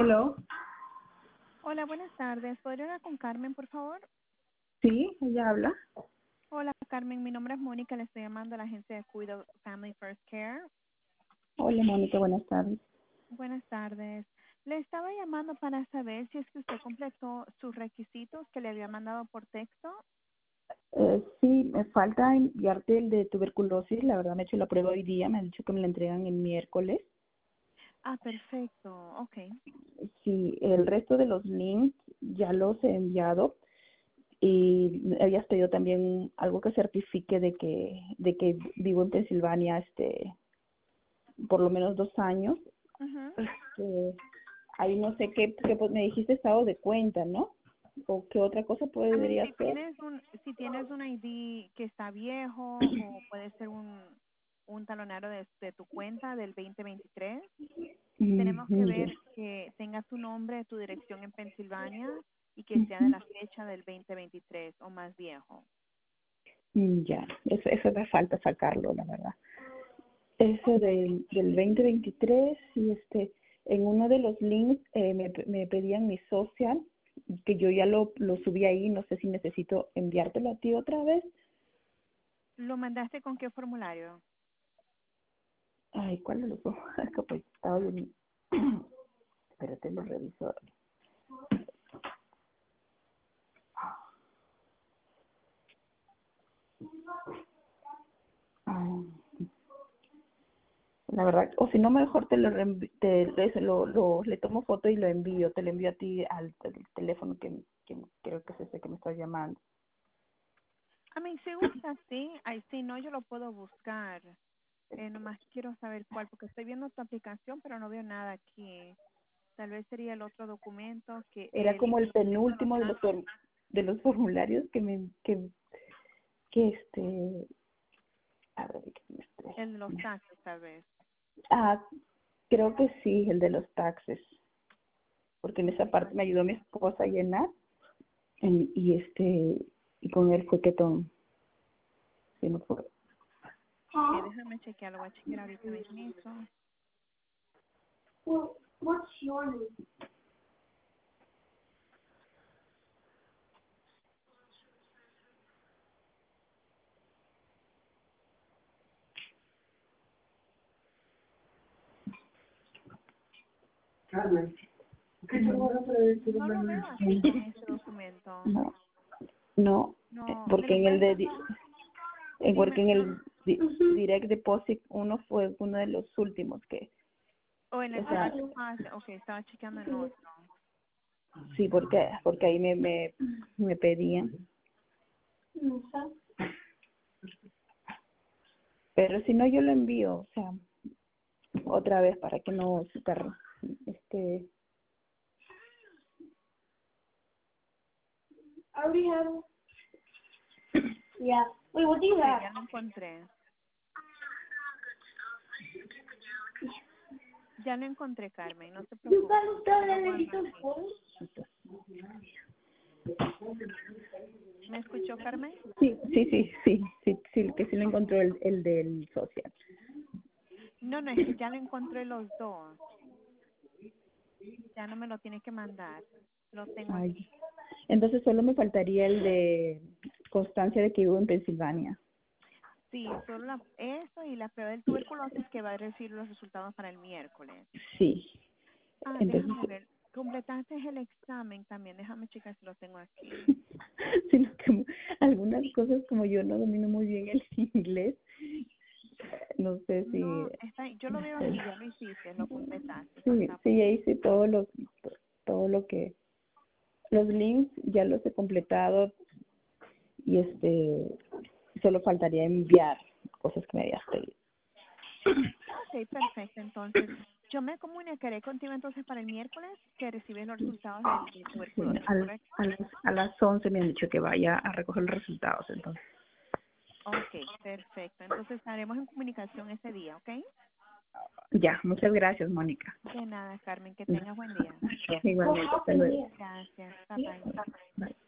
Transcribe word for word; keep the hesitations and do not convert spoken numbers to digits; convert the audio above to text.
Hello. Hola, buenas tardes. ¿Podría hablar con Carmen, por favor? Sí, ella habla. Hola, Carmen. Mi nombre es Mónica. Le estoy llamando a la agencia de cuidado Family First Care. Hola, Mónica, buenas tardes. Buenas tardes. Le estaba llamando para saber si es que usted completó sus requisitos que le había mandado por texto. Eh, sí, me falta enviarte el de tuberculosis. La verdad, me he hecho la prueba hoy día. Me han dicho que me la entregan el miércoles. Ah, perfecto. Ok. Sí, el resto de los links ya los he enviado. Y me habías pedido también algo que certifique de que de que vivo en Pensilvania este por lo menos dos años. Ujú. Este, ahí no sé qué, qué pues, me dijiste estado de cuenta, ¿no? ¿O qué otra cosa A mí, podría si ser? tienes un, si tienes un I D que está viejo o puede ser un, un talonero de, de tu cuenta del veinte veintitrés. Tenemos que Mm, ya. ver que tenga tu nombre, tu dirección en Pensilvania y que sea de la fecha del veinte veintitrés o más viejo. Mm, ya, eso, eso me falta sacarlo, la verdad. Eso Okay. del, del veinte veintitrés y este, en uno de los links eh, me, me pedían mi social, que yo ya lo, lo subí ahí, no sé si necesito enviártelo a ti otra vez. ¿Lo mandaste con qué formulario? Ay, ¿cuál de los dos? Es que pues estaba bien. Espérate, lo reviso. Ay, la verdad, o si no, mejor te lo, reenvi- te, te- lo, lo, le tomo foto y lo envío, te lo envío a ti al, al teléfono que, que creo que es ese que me estás llamando. A mí, si gusta, sí. Ay, si no, yo lo puedo buscar. Eh, nomás quiero saber cuál, porque estoy viendo tu aplicación, pero no veo nada aquí. Tal vez sería el otro documento que Era el como el documento de los penúltimo de los taxes, form- de los formularios que me que, que este a ver que me estrés. el de los taxes, tal vez. Ah, creo que sí, el de los taxes, porque en esa Okay, parte me ayudó mi esposa a llenar en- y este y con él fue que tom sí, no fue. okay, déjame chequear, lo voy a chequear ahorita mismo. Well, what's your name? Carmen. ¿Qué te voy a decir? No lo veo aquí en ese documento. No, no, eh, No, ¿me porque lo en el puedes de di- mandar? eh, Sí, me, porque en el di- direct deposit uno fue uno de los últimos que, o en o el sea, direct deposit. Ok, estaba chequeando en otro. sí, porque porque ahí me me, me pedían, pero si no yo lo envío, o sea, otra vez para que no estar este I already have it. Yeah. Wait, what do you Ok, have? ya lo encontré. Ya lo encontré, Carmen. No se You preocupe. got Yo lo the guardo little aquí. phone? ¿Me escuchó, Carmen? Sí, sí, sí, sí, sí, sí, que sí lo Ok. encontró el, el del social. No, no, es que ya lo encontré los dos. Ya no me lo tiene que mandar. Lo tengo Ay, aquí. entonces solo me faltaría el de constancia de que vivo en Pensilvania. Sí, solo la, eso y la prueba del tuberculosis que va a recibir los resultados para el miércoles. Sí, Ah, déjame entonces, ver. Completaste el examen también. Déjame checar si lo tengo aquí. sino que algunas cosas como yo no domino muy bien el inglés, no sé si, No, está, yo lo veo aquí, ya lo hiciste, lo completaste, eso sí, está sí, bien. ya hice todo lo, todo lo que, los links ya los he completado y este, solo faltaría enviar cosas que me habías pedido. Ok, perfecto, entonces yo me comunicaré contigo entonces para el miércoles que recibes los resultados del, de Sí, tuberculosis, al, ¿correcto? a, las, a las once me han dicho que vaya a recoger los resultados, entonces. Ok, perfecto, entonces estaremos en comunicación ese día, ¿ok? Ya, muchas gracias, Mónica. De nada, Carmen, que tengas buen día. Igualmente, hasta luego. Gracias, bye bye. Bye.